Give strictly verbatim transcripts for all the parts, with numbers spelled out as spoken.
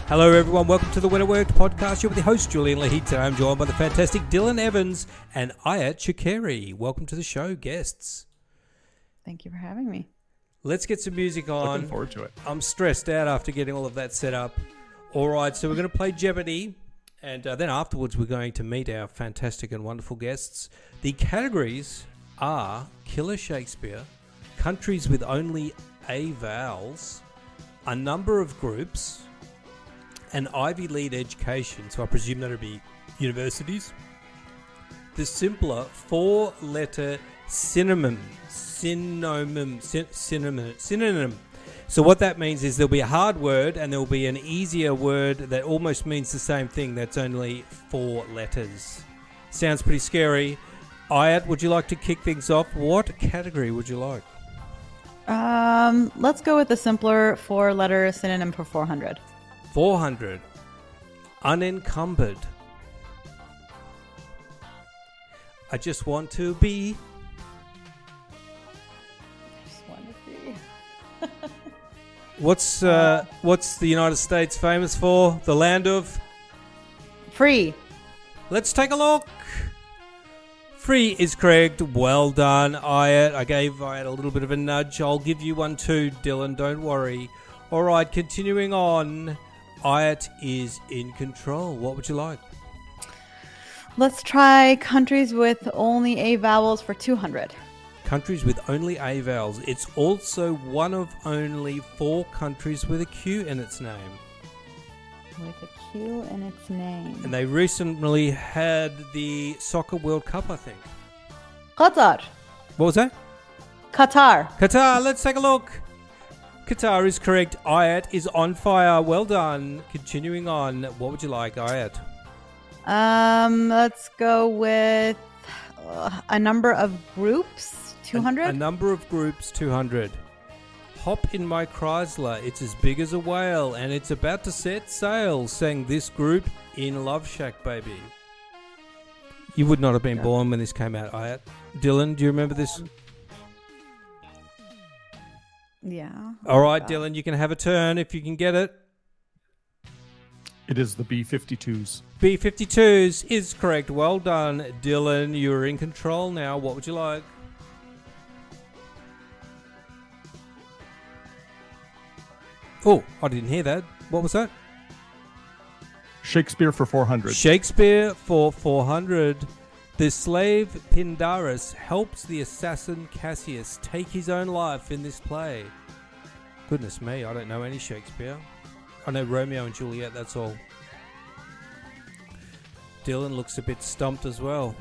Hello everyone, welcome to the When It Worked podcast. You're with the host, Julian Lahid. Today I'm joined by the fantastic Dylan Evans and Ayat Chakeri. Welcome to the show, guests. Thank you for having me. Let's get some music on. Looking forward to it. I'm stressed out after getting all of that set up. All right, so we're going to play Jeopardy, and uh, then afterwards we're going to meet our fantastic and wonderful guests. The categories are Killer Shakespeare, countries with only A vowels, a number of groups, and Ivy League education, so I presume that would be universities. The simpler four-letter synonym, synonym, syn- synonym, synonym. So what that means is there'll be a hard word and there'll be an easier word that almost means the same thing. That's only four letters. Sounds pretty scary. Ayat, would you like to kick things off? What category would you like? Um, let's go with the simpler four-letter synonym for four hundred. four hundred. Unencumbered. I just want to be. I just want to be. What's uh, what's the United States famous for? The land of. Free. Let's take a look. Free is correct. Well done, Ayat. I gave Ayat a little bit of a nudge. I'll give you one too, Dylan. Don't worry. All right, continuing on. Ayat is in control. What would you like? Let's try countries with only A vowels for two hundred. Countries with only A vowels. It's also one of only four countries with a Q in its name. With a Q in its name. And they recently had the Soccer World Cup, I think. Qatar. What was that? Qatar. Qatar. Let's take a look. Qatar is correct. Ayat is on fire. Well done. Continuing on. What would you like, Ayat? Um, let's go with uh, a number of groups. two hundred? A, a number of groups, two hundred. Hop in my Chrysler. It's as big as a whale and it's about to set sail, sang this group in Love Shack, baby. You would not have been Yeah. born when this came out, Ayat. Dylan, do you remember this? Yeah. All right, Uh, Dylan, you can have a turn if you can get it. It is the B fifty-twos. B fifty-twos is correct. Well done, Dylan. You're in control now. What would you like? Oh, I didn't hear that. What was that? Shakespeare for four hundred. Shakespeare for four hundred. The slave Pindarus helps the assassin Cassius take his own life in this play. Goodness me, I don't know any Shakespeare. I know Romeo and Juliet, that's all. Dylan looks a bit stumped as well.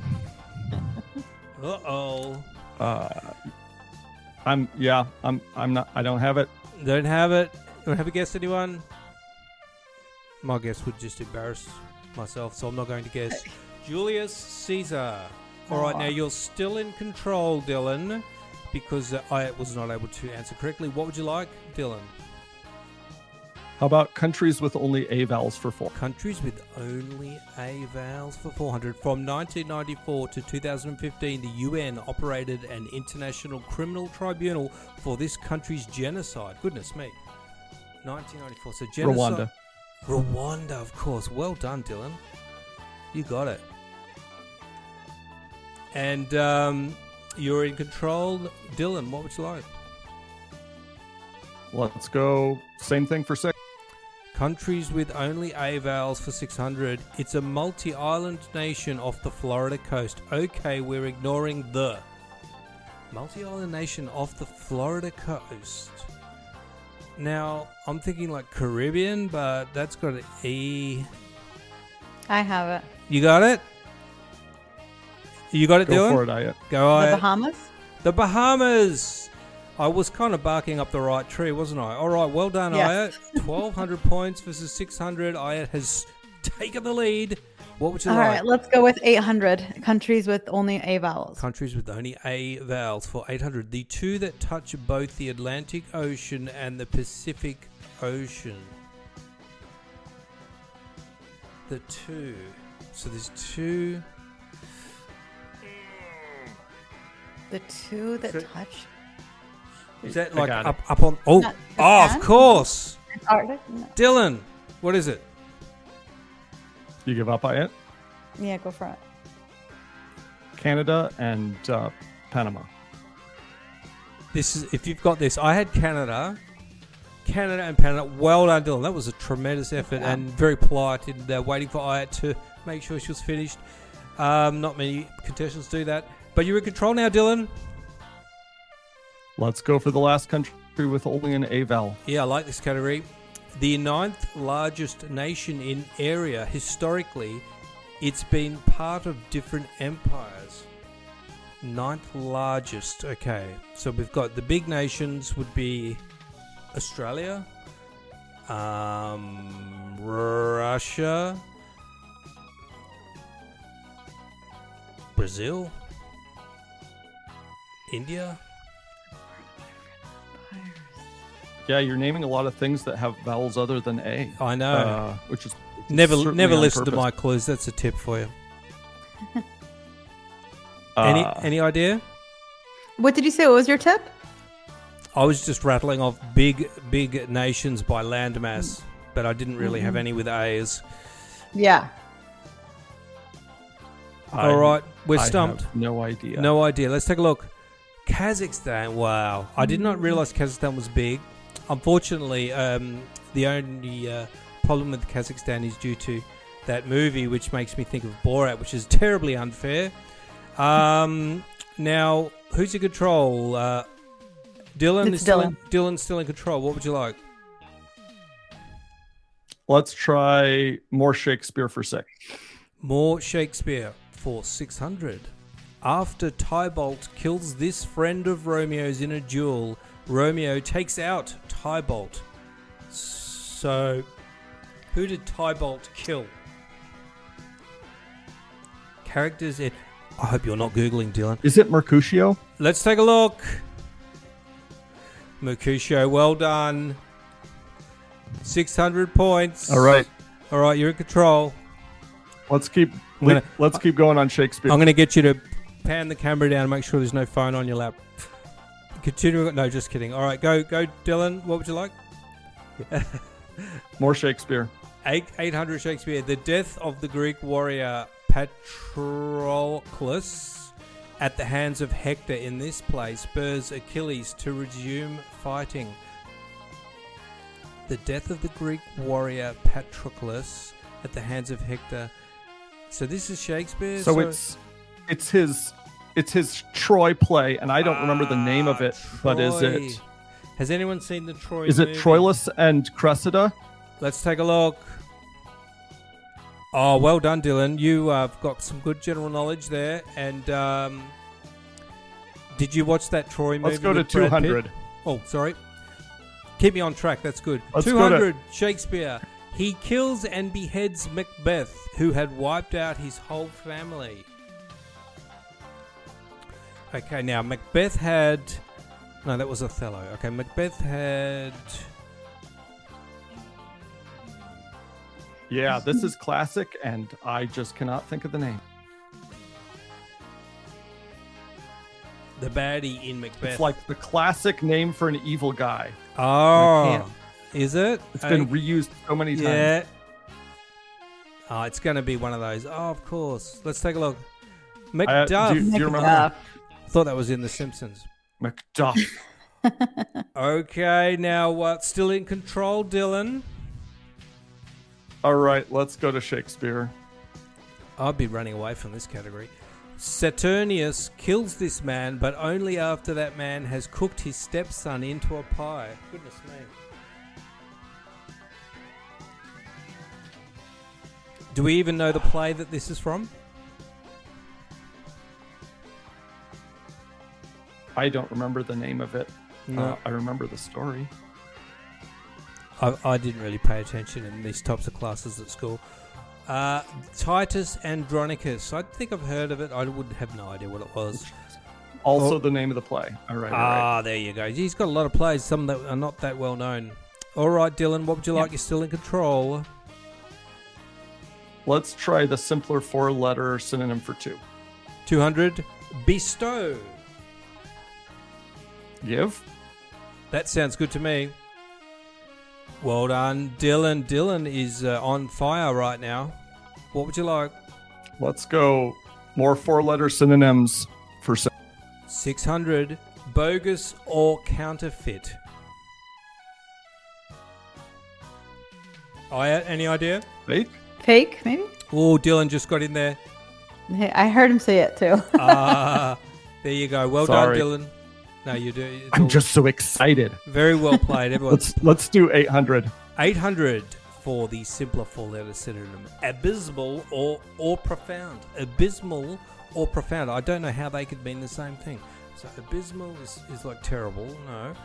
Uh-oh. Uh, I'm yeah. I'm I'm not. I don't have it. Don't have it. Don't have a guess, anyone? My guess would just embarrass myself, so I'm not going to guess. Julius Caesar. All right, now you're still in control, Dylan, because uh, I was not able to answer correctly. What would you like, Dylan? How about countries with only A vowels for four? Countries with only A vowels for four hundred. From nineteen ninety-four to two thousand fifteen, the U N operated an international criminal tribunal for this country's genocide. Goodness me. nineteen ninety-four. So genocide. Rwanda. Rwanda, of course. Well done, Dylan. You got it. And um, you're in control. Dylan, what would you like? Let's go. Same thing for six. Countries with only A vowels for six hundred. It's a multi-island nation off the Florida coast. Okay, we're ignoring the. Multi-island nation off the Florida coast. Now, I'm thinking like Caribbean, but that's got an E. I have it. You got it? You got it, Go Dylan? for it, Ayat. Go The Ayat. Bahamas? The Bahamas. I was kind of barking up the right tree, wasn't I? All right, well done, Yes. Ayat. twelve hundred points versus six hundred. Ayat has taken the lead. What would you All like? right, let's go with eight hundred. Countries with only A vowels. Countries with only A vowels for eight hundred. The two that touch both the Atlantic Ocean and the Pacific Ocean. The two. So there's two. The two that So- touch Is that I like got up, up on? Oh, Not oh, of Japan? course. Antarctic? No. Dylan, What is it? You give up on it? Yeah, go for it. Canada and uh, Panama. This is if you've got this. I had Canada, Canada and Panama. Well done, Dylan. That was a tremendous effort Yeah. and very polite in uh, waiting for Ayat to make sure she was finished. Um, not many contestants do that, but you're in control now, Dylan. Let's go for the last country with only an A vowel. Yeah, I like this category. The ninth largest nation in area historically, it's been part of different empires. Ninth largest. Okay, so we've got the big nations would be Australia, um, Russia, Brazil, India. Yeah, you're naming a lot of things that have vowels other than A. I know. Uh, which is never, certainly never on listen to purpose. my clues. That's a tip for you. Uh, Any, any idea? What did you say? What was your tip? I was just rattling off big, big nations by landmass, but I didn't really have Mhm. any with A's. Yeah. I- All right, we're I stumped. have no idea. No idea. Let's take a look. Kazakhstan. Wow. I did not realize Kazakhstan was big. Unfortunately, um, the only uh, problem with Kazakhstan is due to that movie, which makes me think of Borat, which is terribly unfair. Um, now, who's in control? Uh, Dylan It's is still in, Dylan. Dylan's still in control. What would you like? Let's try more Shakespeare for six. More Shakespeare for six hundred. After Tybalt kills this friend of Romeo's in a duel, Romeo takes out Tybalt. So, who did Tybalt kill? Characters in... I hope you're not Googling, Dylan. Is it Mercutio? Let's take a look. Mercutio, well done. six hundred points. All right. All right, you're in control. Let's keep I'm gonna- let's keep going on Shakespeare. I'm going to get you to pan the camera down and make sure there's no phone on your lap. Continue. No, just kidding. All right, go, go, Dylan. What would you like? More Shakespeare. Eight, 800 Shakespeare. The death of the Greek warrior Patroclus at the hands of Hector in this play spurs Achilles to resume fighting. The death of the Greek warrior Patroclus at the hands of Hector. So this is Shakespeare. So it's it's his it's his Troy play, and I don't remember the name of it. Ah, But is Troy. it Has anyone seen the Troy? is it movie? Troilus and Cressida? Let's take a look. Oh, well done, Dylan. You uh, have got some good general knowledge there. And um, did you watch that Troy movie? Let's go to with Brad two hundred. Pitt? Oh, sorry. Keep me on track. That's good. Let's two go to- hundred Shakespeare. He kills and beheads Macbeth, who had wiped out his whole family. Okay, now Macbeth had... No, that was Othello. Okay, Macbeth had... Yeah, this is classic, and I just cannot think of the name. The baddie in Macbeth. It's like the classic name for an evil guy. Oh, can't- is it? It's been Uh, reused so many times. yeah. Oh, it's going to be one of those. Oh, of course. Let's take a look. Macduff. Uh, do, do you remember Macduff. Thought that was in The Simpsons. Macduff? Okay, now uh, still in control, Dylan. All right, let's go to Shakespeare. I'd be running away from this category. Saturnius kills this man, but only after that man has cooked his stepson into a pie. Goodness me. Do we even know the play that this is from? I don't remember the name of it. No. Uh, I remember the story. I, I didn't really pay attention in these types of classes at school. Uh, Titus Andronicus. I think I've heard of it. I would have no idea what it was. Also, Oh. the name of the play. All right, all right. Ah, there you go. He's got a lot of plays, some that are not that well known. All right, Dylan, what would you like? You're still in control. Let's try the simpler four-letter synonym for two. two hundred. Bestow. Give. That sounds good to me. Well done, Dylan. Dylan is uh, on fire right now. What would you like? Let's go more four-letter synonyms for se- six hundred. Bogus or counterfeit? I any idea? fake. Fake, maybe? Oh, Dylan just got in there. Hey, I heard him say it too. Ah, there you go. Well Sorry. done, Dylan. No, you do. it's I'm all just so excited. very well played. Everyone's Let's let's do eight hundred. eight hundred for the simpler four-letter synonym. Abysmal or or profound. Abysmal or profound. I don't know how they could mean the same thing. So abysmal is, is like terrible. No.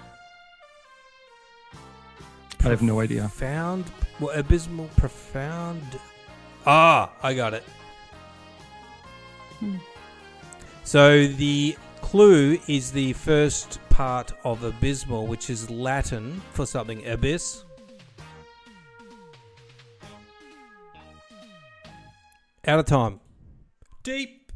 I have no idea. Profound. Well, abysmal, profound. Ah, I got it. Hmm. So the clue is the first part of abysmal, which is Latin for something abyss. Out of time. Deep.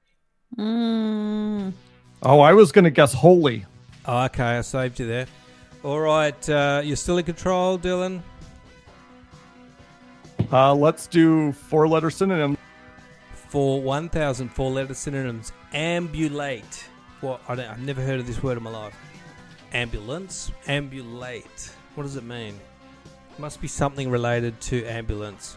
Mm. Oh, I was gonna guess holy. Oh, okay, I saved you there. All right, uh, you're still in control, Dylan. Uh, let's do four-letter synonyms. For one thousand four-letter synonyms, ambulate. What? I don't, I've never heard of this word in my life. Ambulance, ambulate. What does it mean? Must be something related to ambulance.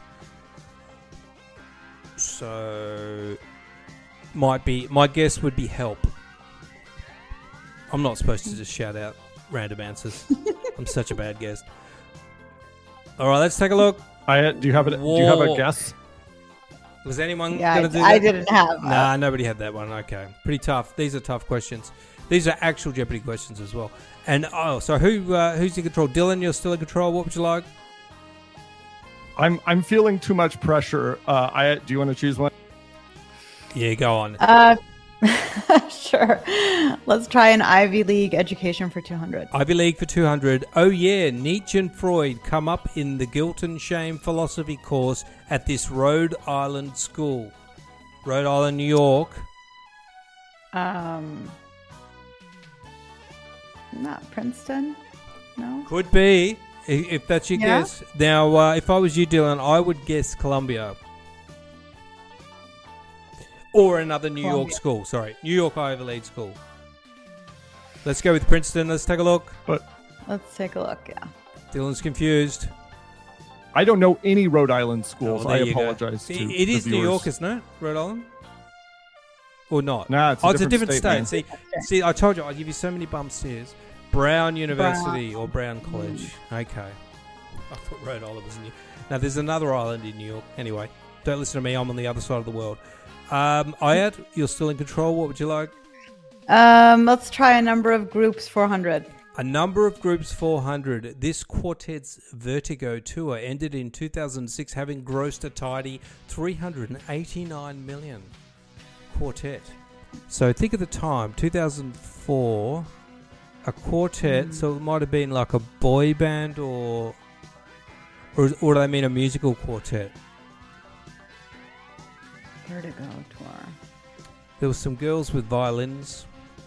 So, might be. My guess would be help. I'm not supposed to just shout out random answers. I'm such a bad guest. All right, let's take a look. I do you have it? Do you have a War. guess? Was anyone Yeah, going to do I, that? I didn't have. uh, Nah, nobody had that one. Okay, pretty tough. These are tough questions. These are actual Jeopardy questions as well. And oh, so who uh, who's in control? Dylan, you're still in control. What would you like? I'm I'm feeling too much pressure. Uh, I do you want to choose one? Yeah, go on. Uh, sure. Let's try an Ivy League education for two hundred. Ivy League for two hundred. Oh yeah, Nietzsche and Freud come up in the guilt and shame philosophy course at this Rhode Island school. Rhode Island, New York. Um, not Princeton. No. Could be, i- if that's your Yeah. guess. Now, uh, if I was you, Dylan, I would guess Columbia. Or another New York Columbia. school. Sorry, New York Ivy League school. Let's go with Princeton. Let's take a look. Let's take a look. Yeah. Dylan's confused. I don't know any Rhode Island schools. Oh, there I you go. apologize to It- it the is New viewers. York, isn't it? Rhode Island? Or not? Nah, it's a oh, it's a different different state, state. man. See, see, I told you, I give you so many bumps here. Brown University or Brown College. Okay. I thought Rhode Island was in New York. Now, there's another island in New York. Anyway, don't listen to me. I'm on the other side of the world. Um, Ayat, you're still in control. What would you like? Um, let's try a number of groups four hundred. A number of groups four hundred. This quartet's Vertigo tour ended in two thousand six, having grossed a tidy three hundred eighty-nine million. Quartet. So think of the time, two thousand four, a quartet, Mm. so it might have been like a boy band or, or, or do they mean a musical quartet? Vertigo tour. There were some girls with violins.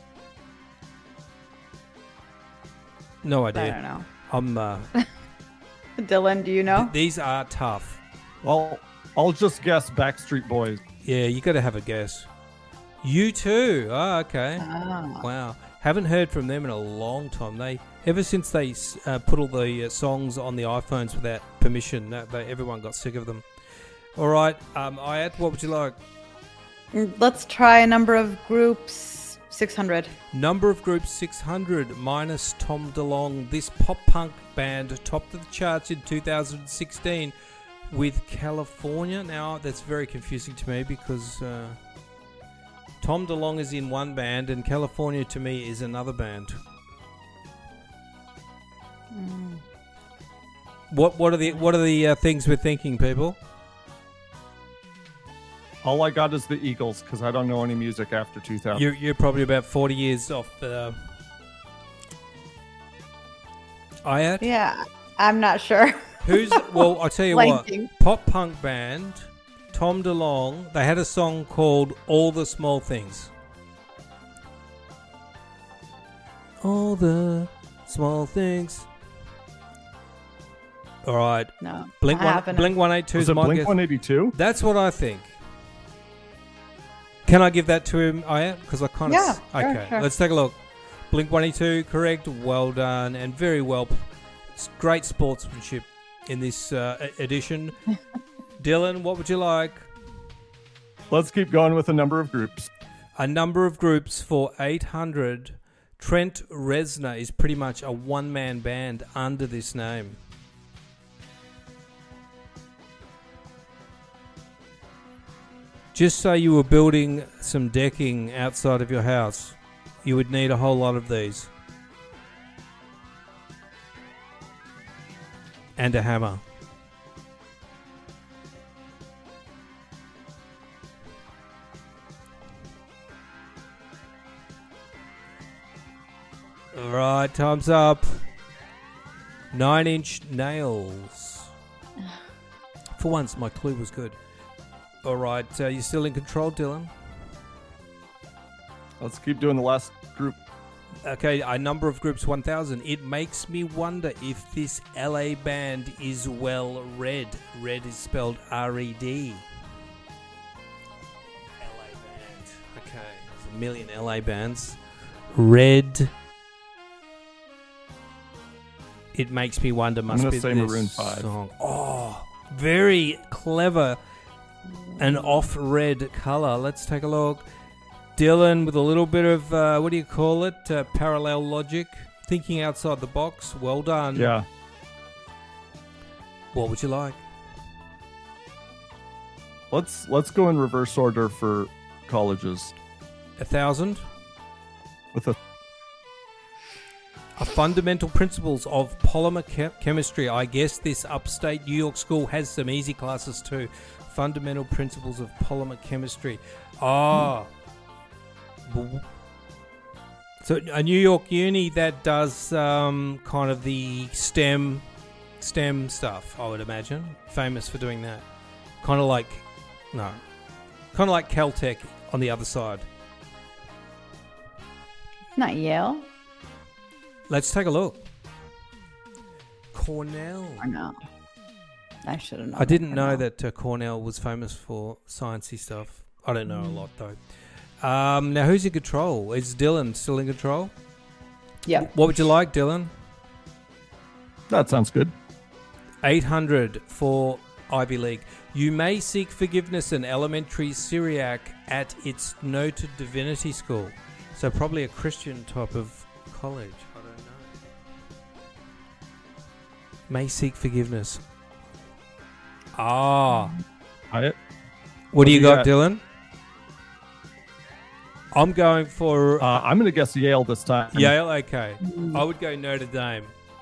No I don't idea. know. I'm, uh, Dylan, do you know? th- these are tough. Well, I'll just guess Backstreet Boys. Yeah, you got to have a guess. You too. Oh, okay. Ah. Wow. Haven't heard from them in a long time. They ever since they uh, put all the uh, songs on the iPhones without permission, that they, everyone got sick of them. All right, um, Ayat, what would you like? Mm, Let's try a number of groups six hundred. Number of groups six hundred minus Tom DeLonge. This pop punk band topped the charts in two thousand sixteen with California. Now that's very confusing to me because uh, Tom DeLonge is in one band and California to me is another band. Mm. What what are the what are the uh, things we're thinking, people? All I got is the Eagles because I don't know any music after two thousand. You're you're probably about forty years off. Uh, Ayat? Yeah, I'm not sure. Who's well? I'll tell you what. Blanking. Pop punk band, Tom DeLonge. They had a song called "All the Small Things." All the small things. All right. No. Blink I one. haven't. Blink one eight two Was is it my Blink guess. one eighty-two? That's what I think. Can I give that to him? I am because I kind of. Yeah, sure, okay. sure. Let's take a look. Blink one eighty-two, correct. Well done, and very well. It's great sportsmanship in this uh, e- edition. Dylan, what would you like? Let's keep going with a number of groups. A number of groups for eight hundred. Trent Reznor is pretty much a one-man band under this name. Just say you were building some decking outside of your house, you would need a whole lot of these. And a hammer. Alright, time's up. Nine Inch Nails. For once, my clue was good. Alright, uh, you still in control, Dylan? Let's keep doing the last group. Okay, a number of groups, one thousand. It makes me wonder if this L A band is well read. Red is spelled R E D. L A band. Okay, there's a million L A bands. Red. It makes me wonder. Must gonna be say this Maroon five. song. Oh, very clever. An off-red color. Let's take a look. Dylan with a little bit of, uh, what do you call it? Uh, parallel logic. Thinking outside the box. Well done. Yeah. What would you like? Let's let's go in reverse order for colleges. A thousand? With a A fundamental principles of polymer che- chemistry. I guess this upstate New York school has some easy classes too. Fundamental principles of polymer chemistry. Ah. Hmm. So a New York uni that does um, kind of the STEM STEM stuff, I would imagine. Famous for doing that. Kind of like, no. Kind of like Caltech on the other side. Not Yale. Let's take a look. Cornell. Or no. I should have known. I didn't know Cornell. that uh, Cornell was famous for sciencey stuff. I don't know a lot though. Um, now, who's in control? Is Dylan still in control? Yeah. What would you like, Dylan? that sounds good. eight hundred for Ivy League. You may seek forgiveness in elementary Syriac at its noted divinity school. So probably a Christian type of college. I don't know. May seek forgiveness. Ah. I, What, What do you do you got, got? Dylan? I'm going for uh, I'm going to guess Yale this time. Yale. Okay, I would go Notre Dame,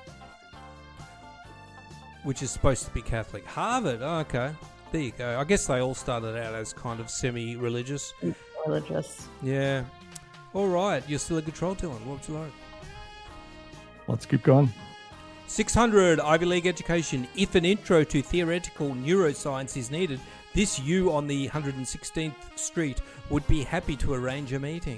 which is supposed to be Catholic. Harvard. Oh, okay, there you go. I guess they all started out as kind of semi-religious. Religious. Yeah. All right, you're still in control, Dylan. What would you like? Let's keep going. six hundred Ivy League education. If an intro to theoretical neuroscience is needed, this you on the one hundred sixteenth Street would be happy to arrange a meeting.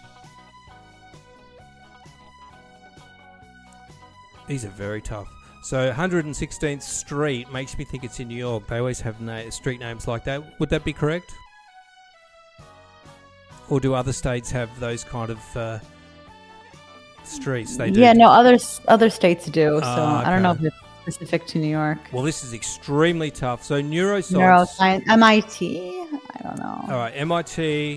These are very tough. So one hundred sixteenth Street makes me think it's in New York. They always have na- street names like that. Would that be correct? Or do other states have those kind of uh, streets? They do. Yeah, no, other other states do. So Ah, I don't know okay. if it's specific to New York. Well, this is extremely tough. So neuroscience. Neuroscience, M I T. I don't know. All right, M I T,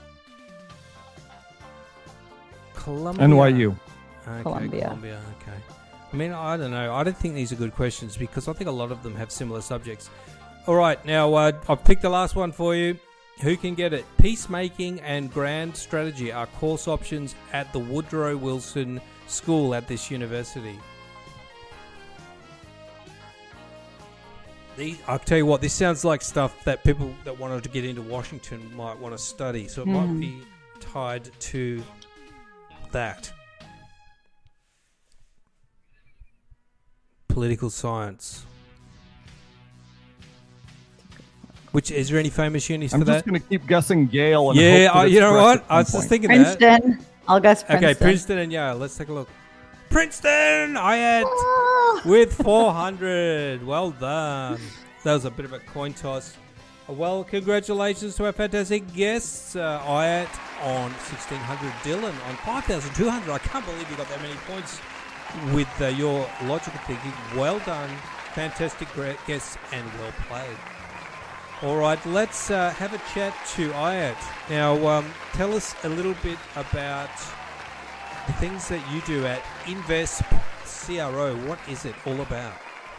Columbia, N Y U. Okay, Columbia. Columbia. Okay. I mean, I don't know. I don't think these are good questions because I think a lot of them have similar subjects. All right, now uh, I've picked the last one for you. Who can get it? Peacemaking and grand strategy are course options at the Woodrow Wilson School at this university. The, I'll tell you what, this sounds like stuff that people that wanted to get into Washington might want to study. So it might Hmm. be tied to that. Political science. Which, is there any famous unis I'm for just that? going to keep guessing Yale. And Yeah, hope that I, it's you know correct what? at I was some just point. thinking that. Princeton. I'll guess Princeton. Okay, Princeton and Yale. Let's take a look. Princeton! I had... with four hundred. Well done. That was a bit of a coin toss. Well, congratulations to our fantastic guests. Uh, Ayat on sixteen hundred, Dylan on five thousand two hundred. I can't believe you got that many points with uh, your logical thinking. Well done. Fantastic guests and well played. All right, let's uh, have a chat to Ayat. Now, um, tell us a little bit about the things that you do at Invest C R O. What is it all about?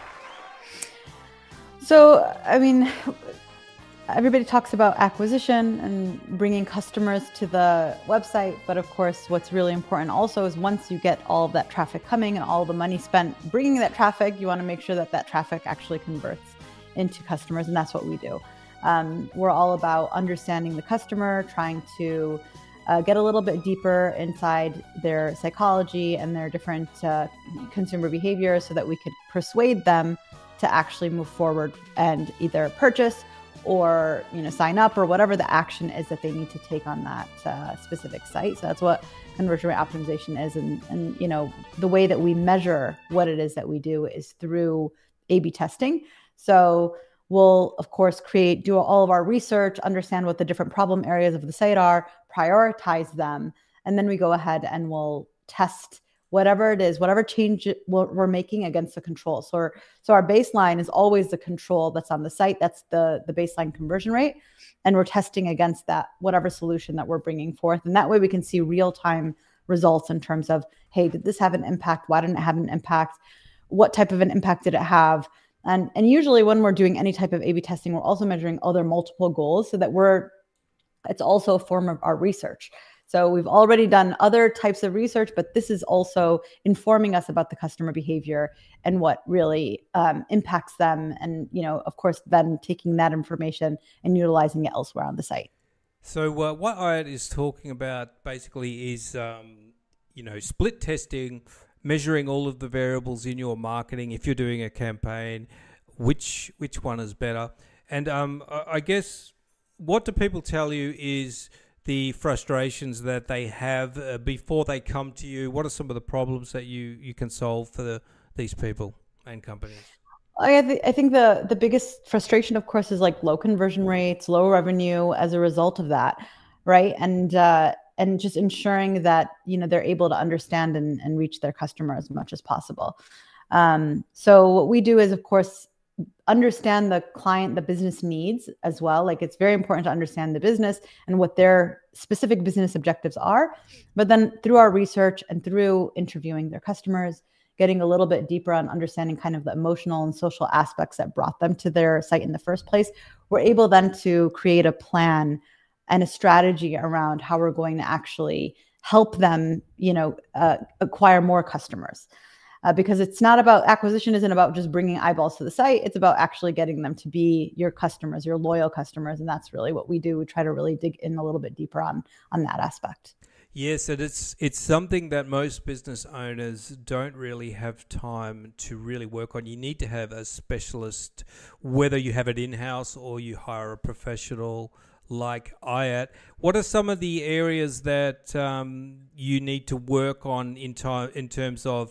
So, I mean, everybody talks about acquisition and bringing customers to the website. But of course, what's really important also is once you get all of that traffic coming and all the money spent bringing that traffic, you want to make sure that that traffic actually converts into customers. And that's what we do. Um, we're all about understanding the customer, trying to uh, get a little bit deeper inside their psychology and their different uh, consumer behaviors so that we could persuade them to actually move forward and either purchase or, you know, sign up or whatever the action is that they need to take on that uh, specific site. So that's what conversion rate optimization is. And, and, you know, the way that we measure what it is that we do is through A B testing. So we'll, of course, create, do all of our research, understand what the different problem areas of the site are, prioritize them, and then we go ahead and we'll test whatever it is, whatever change we're making against the control. So, our, so our baseline is always the control that's on the site. That's the, the baseline conversion rate. And we're testing against that, whatever solution that we're bringing forth. And that way we can see real-time results in terms of, hey, did this have an impact? Why didn't it have an impact? What type of an impact did it have? And, and usually when we're doing any type of A B testing, we're also measuring other multiple goals so that we're, it's also a form of our research. So we've already done other types of research, but this is also informing us about the customer behavior and what really um, impacts them. And, you know, of course, then taking that information and utilizing it elsewhere on the site. So uh, what Ayat is talking about basically is, um, you know, split testing, measuring all of the variables in your marketing. If you're doing a campaign, which which one is better? And um, I guess what do people tell you is the frustrations that they have uh, before they come to you? What are some of the problems that you, you can solve for the, these people and companies? I, th- I think the, the biggest frustration, of course, is like low conversion rates, low revenue as a result of that, right? And uh, and just ensuring that, you know, they're able to understand and, and reach their customer as much as possible. Um, so what we do is, of course, understand the client, the business needs as well. Like it's very important to understand the business and what their specific business objectives are. But then through our research and through interviewing their customers, getting a little bit deeper on understanding kind of the emotional and social aspects that brought them to their site in the first place, we're able then to create a plan and a strategy around how we're going to actually help them, you know, uh, acquire more customers. Uh, because it's not about, acquisition isn't about just bringing eyeballs to the site. It's about actually getting them to be your customers, your loyal customers. And that's really what we do. We try to really dig in a little bit deeper on, on that aspect. Yes, and it's it's something that most business owners don't really have time to really work on. You need to have a specialist, whether you have it in-house or you hire a professional like Ayat. What are some of the areas that um, you need to work on in time in terms of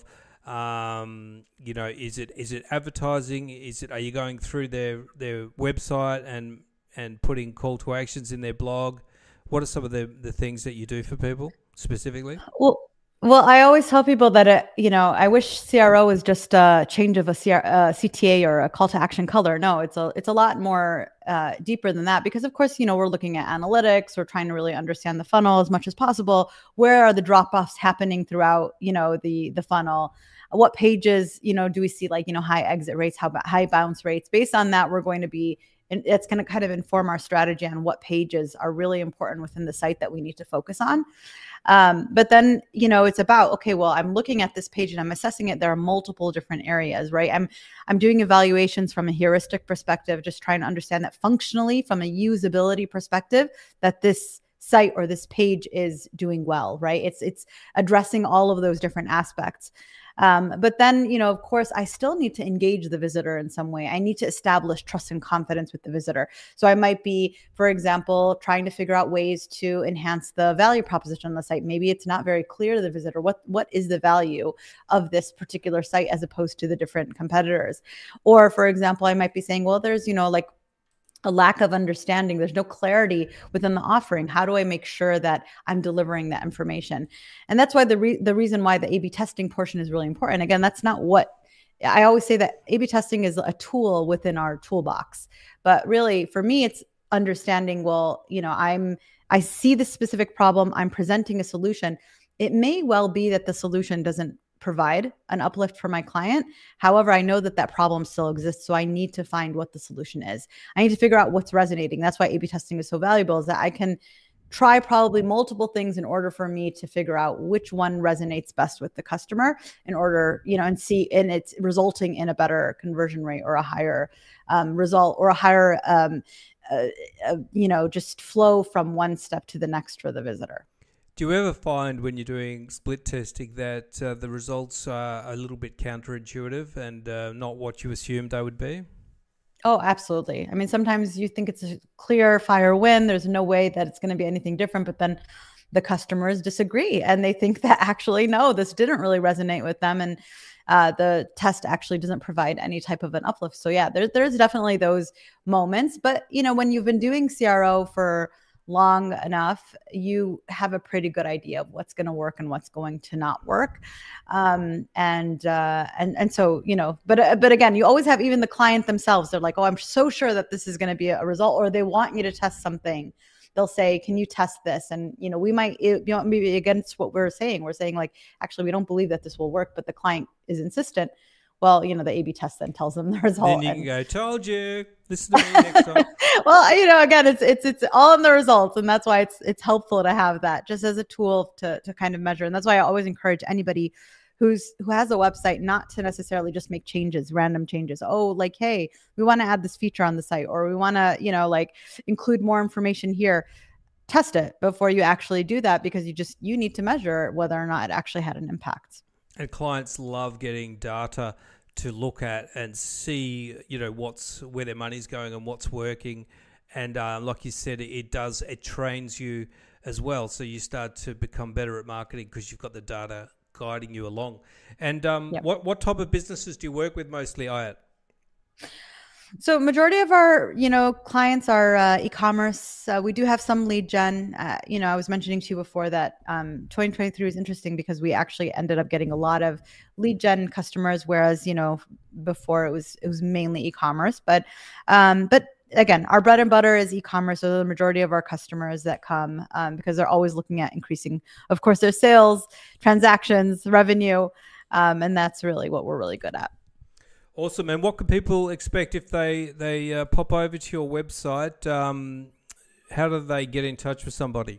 Um, you know, is it is it advertising? Is it are you going through their, their website and and putting call to actions in their blog? What are some of the, the things that you do for people specifically? Well, well, I always tell people that it, you know, I wish C R O was just a change of a C R, uh, C T A or a call to action color. No, it's a it's a lot more uh, deeper than that because, of course, you know, we're looking at analytics. We're trying to really understand the funnel as much as possible. Where are the drop offs happening throughout, you know, the the funnel? What pages, you know, do we see like, you know, high exit rates, how high bounce rates? Based on that, we're going to be, and it's going to kind of inform our strategy on what pages are really important within the site that we need to focus on. Um, but then, you know, it's about, okay, well, I'm looking at this page and I'm assessing it. There are multiple different areas, right? I'm, I'm doing evaluations from a heuristic perspective, just trying to understand that functionally from a usability perspective, that this site or this page is doing well, right? It's, it's addressing all of those different aspects. Um, but then, you know, of course, I still need to engage the visitor in some way. I need to establish trust and confidence with the visitor. So I might be, for example, trying to figure out ways to enhance the value proposition on the site. Maybe it's not very clear to the visitor what, what is the value of this particular site as opposed to the different competitors. Or, for example, I might be saying, well, there's, you know, like a lack of understanding. There's no clarity within the offering. How do I make sure that I'm delivering that information? And that's why the re- the reason why the A B testing portion is really important. Again, that's not what I always say, that A B testing is a tool within our toolbox. But really, for me, it's understanding, well, you know, I'm I see the specific problem. I'm presenting a solution. It may well be that the solution doesn't provide an uplift for my client. However, I know that that problem still exists. So I need to find what the solution is. I need to figure out what's resonating. That's why A B testing is so valuable, is that I can try probably multiple things in order for me to figure out which one resonates best with the customer in order, you know, and see, and it's resulting in a better conversion rate or a higher um, result or a higher, um, uh, uh, you know, just flow from one step to the next for the visitor. Do you ever find when you're doing split testing that uh, the results are a little bit counterintuitive and uh, not what you assumed they would be? Oh, absolutely. I mean, sometimes you think it's a clear fire win. There's no way that it's going to be anything different, but then the customers disagree and they think that actually, no, this didn't really resonate with them. And uh, the test actually doesn't provide any type of an uplift. So yeah, there, there's definitely those moments. But, you know, when you've been doing C R O for long enough, you have a pretty good idea of what's going to work and what's going to not work. Um, and, uh, and, and so, you know, but, uh, but again, you always have even the client themselves. They're like, oh, I'm so sure that this is going to be a result, or they want you to test something. They'll say, can you test this? And, you know, we might, you know, maybe against what we're saying, we're saying like, actually, we don't believe that this will work, but the client is insistent. Well, you know, the A B test then tells them the result. Then you and, can go, told you, listen to me next time. Well, you know, again, it's it's it's all in the results, and that's why it's it's helpful to have that just as a tool to to kind of measure. And that's why I always encourage anybody who's who has a website not to necessarily just make changes, random changes. Oh, like, hey, we want to add this feature on the site, or we want to, you know, like include more information here. Test it before you actually do that, because you just you need to measure whether or not it actually had an impact. And clients love getting data to look at and see, you know, what's where their money's going and what's working. And uh, like you said, it does, it trains you as well. So you start to become better at marketing because you've got the data guiding you along. And um, Yep. what, what type of businesses do you work with mostly, Ayat? So majority of our, you know, clients are uh, e-commerce. Uh, we do have some lead gen. Uh, you know, I was mentioning to you before that um, twenty twenty-three is interesting because we actually ended up getting a lot of lead gen customers, whereas, you know, before it was it was mainly e-commerce. But um, but again, our bread and butter is e-commerce. So the majority of our customers that come um, because they're always looking at increasing, of course, their sales, transactions, revenue, um, and that's really what we're really good at. Awesome. And what can people expect if they, they uh, pop over to your website? Um, how do they get in touch with somebody?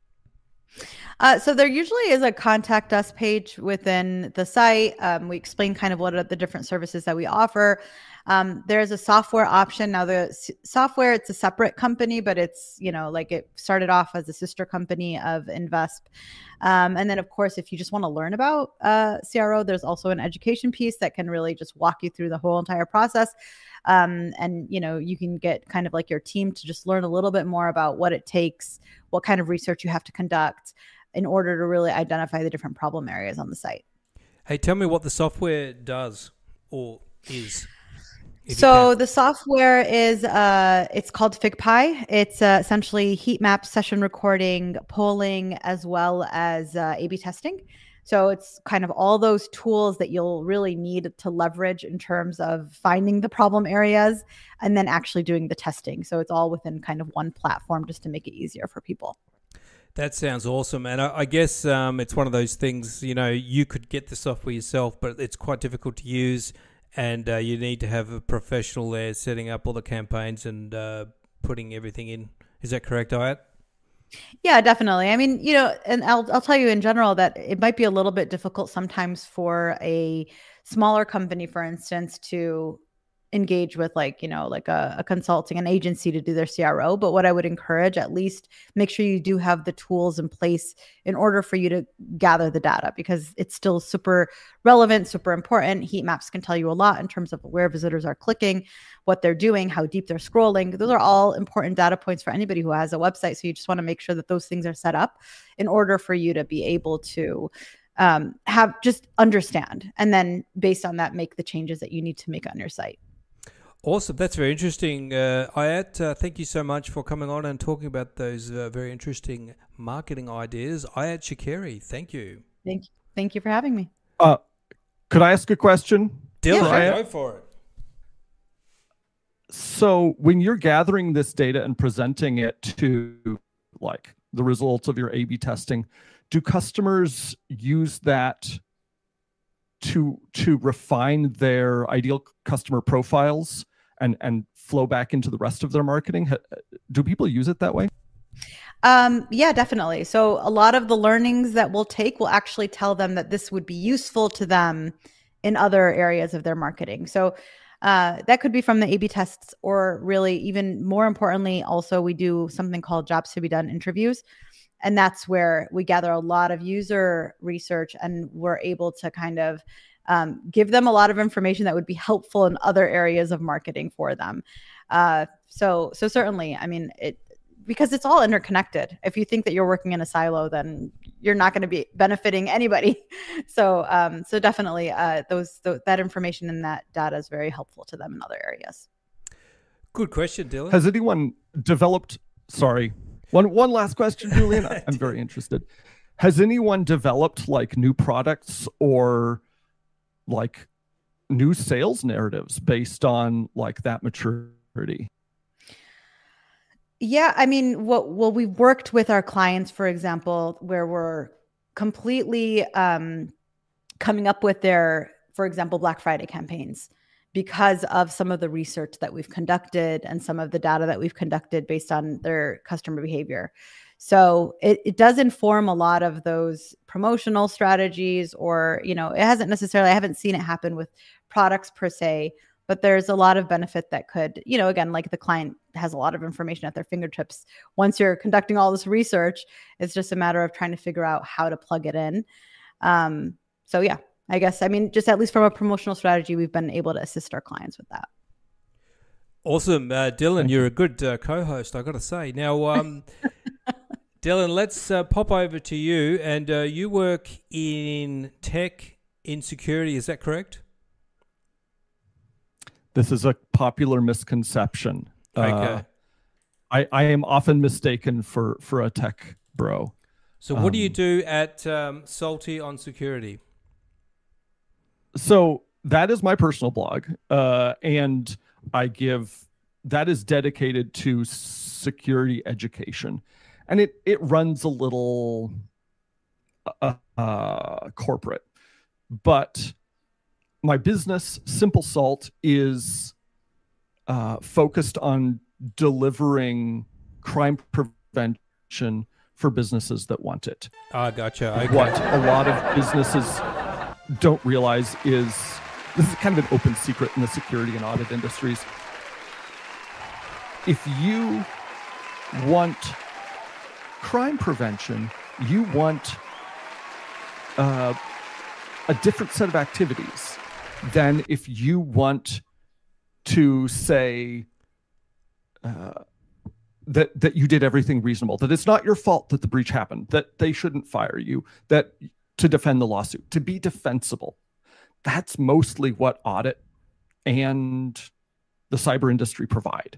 Uh, so there usually is a contact us page within the site. Um, we explain kind of what are the different services that we offer. Um, there's a software option. Now the s- software, it's a separate company, but it's, you know, like it started off as a sister company of Invesp. Um, and then of course, if you just want to learn about uh, C R O, there's also an education piece that can really just walk you through the whole entire process. Um, and, you know, you can get kind of like your team to just learn a little bit more about what it takes, what kind of research you have to conduct in order to really identify the different problem areas on the site. Hey, tell me what the software does or is. So the software is, uh, it's called FigPi. It's uh, essentially heat map, session recording, polling, as well as uh, A B testing. So it's kind of all those tools that you'll really need to leverage in terms of finding the problem areas and then actually doing the testing. So it's all within kind of one platform just to make it easier for people. That sounds awesome. And I, I guess um, it's one of those things, you know, you could get the software yourself, but it's quite difficult to use. And uh, you need to have a professional there setting up all the campaigns and uh, putting everything in. Is that correct, Ayat? Yeah, definitely. I mean, you know, and I'll I'll tell you in general that it might be a little bit difficult sometimes for a smaller company, for instance, to engage with like, you know, like a, a consulting, an agency to do their C R O. But what I would encourage, at least make sure you do have the tools in place in order for you to gather the data, because it's still super relevant, super important. Heat maps can tell you a lot in terms of where visitors are clicking, what they're doing, how deep they're scrolling. Those are all important data points for anybody who has a website. So you just want to make sure that those things are set up in order for you to be able to um, have just understand, and then based on that, make the changes that you need to make on your site. Awesome. That's very interesting. Uh, Ayat, uh, thank you so much for coming on and talking about those uh, very interesting marketing ideas. Ayat Shakeri, thank you. Thank you. Thank you for having me. Uh, could I ask a question? Dylan, yeah, go for it. So when you're gathering this data and presenting it to like the results of your A B testing, do customers use that to to refine their ideal customer profiles and and flow back into the rest of their marketing? Do people use it that way? Um, yeah, definitely. So a lot of the learnings that we'll take will actually tell them that this would be useful to them in other areas of their marketing. So uh, that could be from the A B tests, or really even more importantly, also we do something called jobs to be done interviews. And that's where we gather a lot of user research, and we're able to kind of um, give them a lot of information that would be helpful in other areas of marketing for them. Uh, so, so certainly, I mean, it, because it's all interconnected. If you think that you're working in a silo, then you're not going to be benefiting anybody. So, um, so definitely, uh, those th- that information and that data is very helpful to them in other areas. Good question, Dylan. Has anyone developed? Sorry, one one last question, Julian. I'm very interested. Has anyone developed like new products or like new sales narratives based on like that maturity? Yeah, I mean, what well, we've worked with our clients, for example, where we're completely um, coming up with their, for example, Black Friday campaigns because of some of the research that we've conducted and some of the data that we've conducted based on their customer behavior. So it, it does inform a lot of those promotional strategies, or, you know, it hasn't necessarily, I haven't seen it happen with products per se, but there's a lot of benefit that could, you know, again, like the client has a lot of information at their fingertips. Once you're conducting all this research, it's just a matter of trying to figure out how to plug it in. Um, so yeah, I guess, I mean, just at least from a promotional strategy, we've been able to assist our clients with that. Awesome. Uh, Dylan, you're a good uh, co-host, I got to say. Now, um, Dylan, let's uh, pop over to you. And uh, you work in tech, in security, is that correct? This is a popular misconception. Okay. Uh, I, I am often mistaken for, for a tech bro. So what um, do you do at um, Salty on Security? So that is my personal blog. Uh, and I give, that is dedicated to security education. And it, it runs a little uh, uh, corporate. But my business, Simple Salt, is uh, focused on delivering crime prevention for businesses that want it. Ah, gotcha. Okay. What a lot of businesses don't realize is, this is kind of an open secret in the security and audit industries. If you want crime prevention, you want uh, a different set of activities than if you want to say uh, that that you did everything reasonable, that it's not your fault that the breach happened, that they shouldn't fire you, that to defend the lawsuit, to be defensible. That's mostly what audit and the cyber industry provide.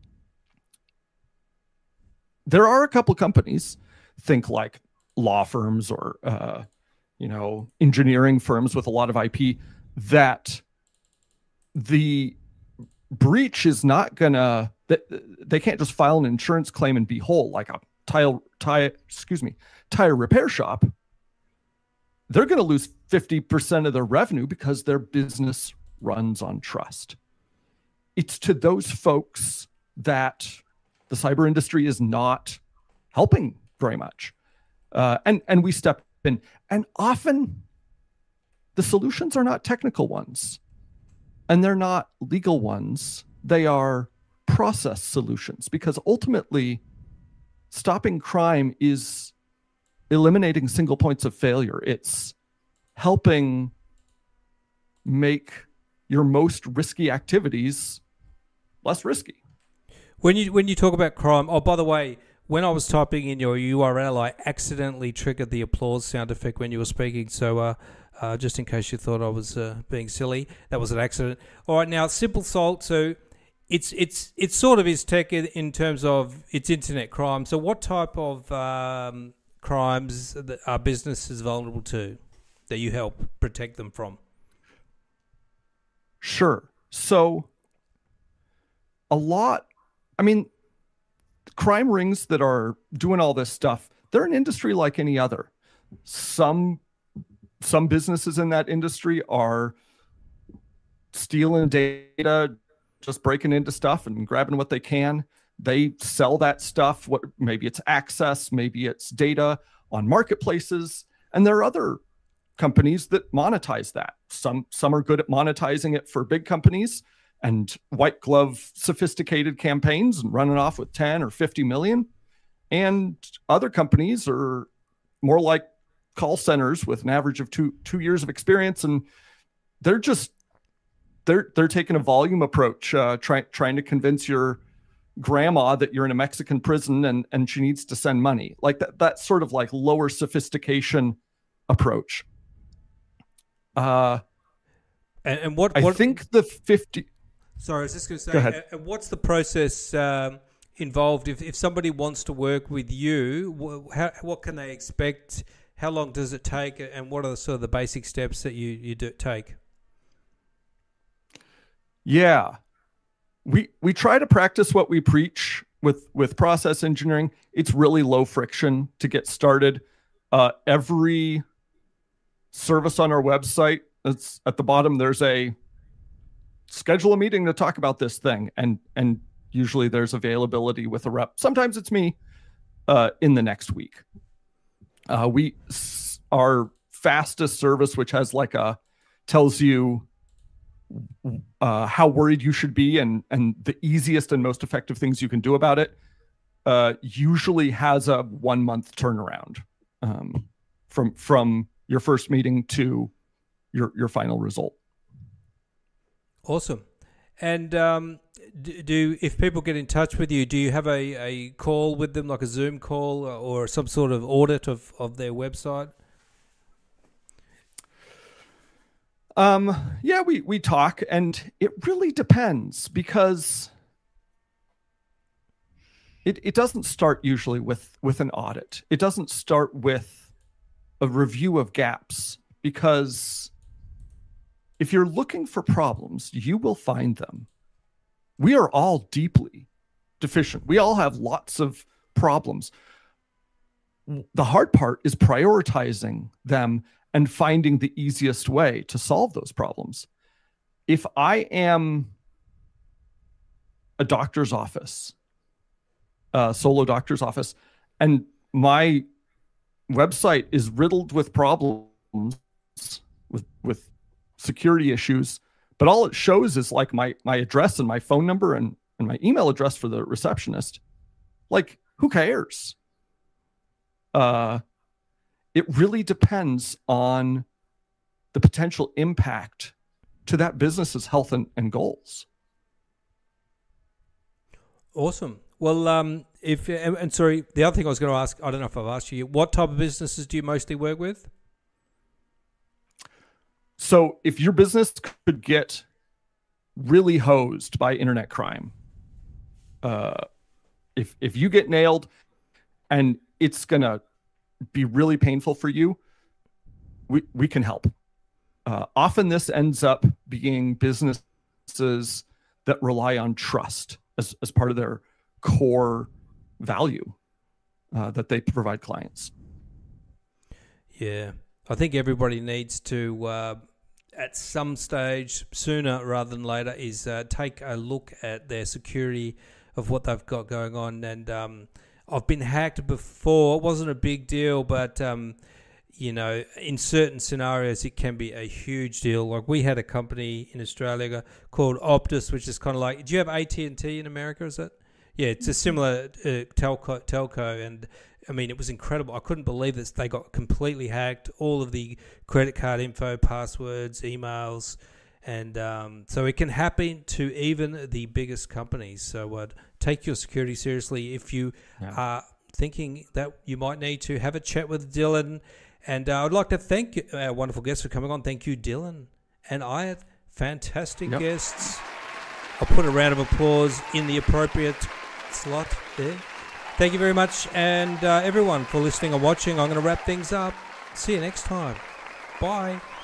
There are a couple companies, think like law firms or uh, you know, engineering firms with a lot of I P, that the breach is not gonna, that they can't just file an insurance claim and be whole, like a tire, tire, excuse me, tire repair shop. They're going to lose fifty percent of their revenue because their business runs on trust. It's to those folks that the cyber industry is not helping very much. Uh, and, and we step in, and often the solutions are not technical ones. and they're not legal ones. They are process solutions, because ultimately stopping crime is eliminating single points of failure. It's helping make your most risky activities less risky. When you when you talk about crime, oh, by the way, when I was typing in your U R L, I accidentally triggered the applause sound effect when you were speaking. So uh, uh, just in case you thought I was uh, being silly, that was an accident. All right, now Simple Salt. So it's it's it sort of is tech in, in terms of it's internet crime. So what type of um, crimes that are businesses vulnerable to that you help protect them from? Sure. So a lot, I mean, crime rings that are doing all this stuff, they're an industry like any other. Some some businesses in that industry are stealing data, just breaking into stuff and grabbing what they can. They sell that stuff. What maybe it's access, maybe it's data on marketplaces, and there are other companies that monetize that. Some some are good at monetizing it for big companies and white glove sophisticated campaigns and running off with ten or fifty million. And other companies are more like call centers with an average of two two years of experience, and they're just they're they're taking a volume approach, uh, trying trying to convince your grandma that you're in a Mexican prison and and she needs to send money. Like that that sort of like lower sophistication approach. Uh, and, and what, I what think the fifty. Sorry, I was just going to say, Go ahead. and what's the process um, involved if, if somebody wants to work with you? Wh- how, what can they expect? How long does it take? And what are the, sort of the basic steps that you, you do take? Yeah, we we try to practice what we preach with with process engineering. It's really low friction to get started. Uh, every service on our website, it's at the bottom, there's a schedule a meeting to talk about this thing, and and usually there's availability with a rep. Sometimes it's me uh, in the next week. Uh, we our fastest service, which has like a tells you uh, how worried you should be and and the easiest and most effective things you can do about it, uh, usually has a one month turnaround um, from from your first meeting to your your final result. Awesome. And um, do, do if people get in touch with you, do you have a, a call with them, like a Zoom call or some sort of audit of, of their website? Um, yeah, we, we talk, and it really depends, because it, it doesn't start usually with, with an audit. It doesn't start with a review of gaps, because if you're looking for problems, you will find them. We are all deeply deficient. We all have lots of problems. The hard part is prioritizing them and finding the easiest way to solve those problems. If I am a doctor's office, a solo doctor's office, and my website is riddled with problems, with with security issues, but all it shows is like my my address and my phone number and, and my email address for the receptionist. Like, who cares? Uh, it really depends on the potential impact to that business's health and, and goals. Awesome. Well, um, if and, and sorry, the other thing I was going to ask, I don't know if I've asked you, what type of businesses do you mostly work with? So if your business could get really hosed by internet crime, uh, if if you get nailed and it's going to be really painful for you, we, we can help. Uh, often this ends up being businesses that rely on trust as, as part of their core value uh, that they provide clients. Yeah. I think everybody needs to, uh, at some stage, sooner rather than later, is uh, take a look at their security of what they've got going on. And um, I've been hacked before. It wasn't a big deal, but um, you know, in certain scenarios, it can be a huge deal. Like we had a company in Australia called Optus, which is kind of like, do you have A T and T in America? Is it? Yeah, it's a similar uh, telco, telco, and I mean, it was incredible. I couldn't believe this. They got completely hacked, all of the credit card info, passwords, emails, and um, so it can happen to even the biggest companies. So uh, take your security seriously. If you yeah. are thinking that you might need to, have a chat with Dylan. And uh, I'd like to thank our wonderful guests for coming on. Thank you, Dylan and Ayat. Fantastic yep. guests. I'll put a round of applause in the appropriate slot there. Thank you very much, and uh, everyone, for listening and watching. I'm going to wrap things up. See you next time. Bye.